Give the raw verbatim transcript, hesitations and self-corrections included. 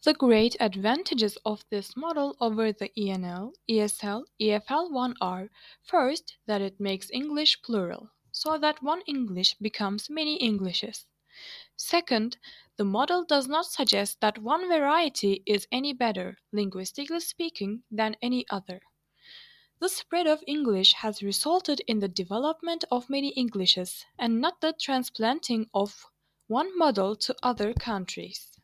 The great advantages of this model over the E N L, E S L, E F L one are, first, that it makes English plural, so that one English becomes many Englishes. Second, the model does not suggest that one variety is any better, linguistically speaking, than any other. The spread of English has resulted in the development of many Englishes, and not the transplanting of one model to other countries.